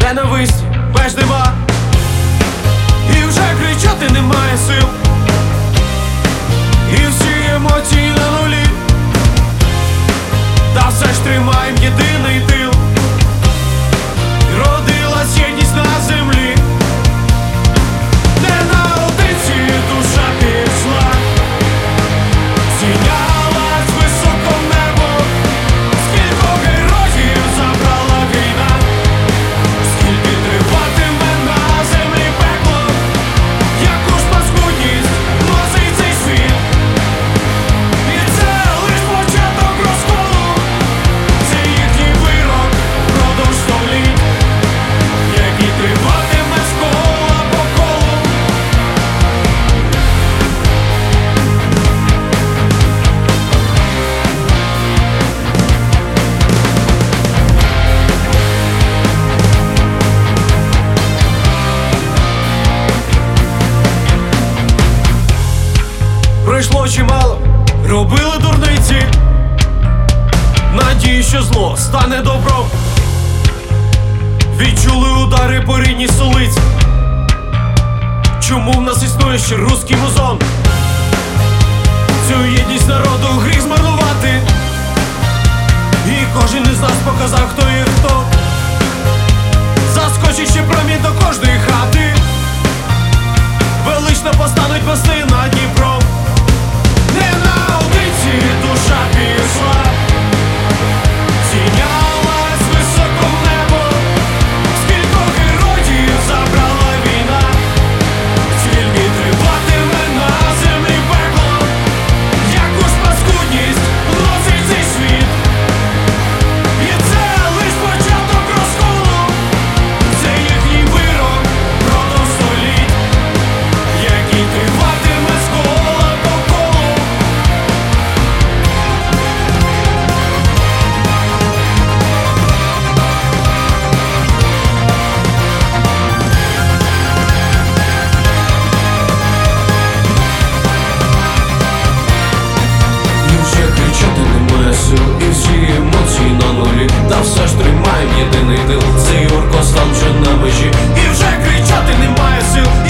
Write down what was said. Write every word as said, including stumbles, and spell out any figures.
ненависті меж нема, і вже кричати немає сил, і всі емоції на нулі, та все ж тримаєм єдиний тил. І родилась єдність на землі, не наодинці душа пішла, зійнялась високо в небо. Скількох героїв забрала війна, скільки триватиме на землі пекло, яку ж паскудність носить цей світ. І це лиш початок розколу, це їхній вирок впродовж століть, який триватиме з кола по колу. Пройшло чимало, робили дурниці, надії, що зло стане добром. Відчули удари по рідній столиці. Чому в нас існує ще руський музон? Цю єдність народу гріх змарнувати, і кожен із нас показав, хто є хто. Заскочить ще промінь до кожної хати, велично постануть мости над Дніпром. Не наодинці душа пішла, зійнялась високо в небо. Скількох героїв забрала війна, скільки триватиме на землі пекло, яку ж паскудність носить цей світ. І це лиш початок розколу, це їхній вирок впродовж століть, який триватиме з кола по колу. І вже кричати немає сил, і всі емоції на нулі, та все ж тримаєм єдиний тил, цей оркостан вже на межі. І вже кричати немає сил,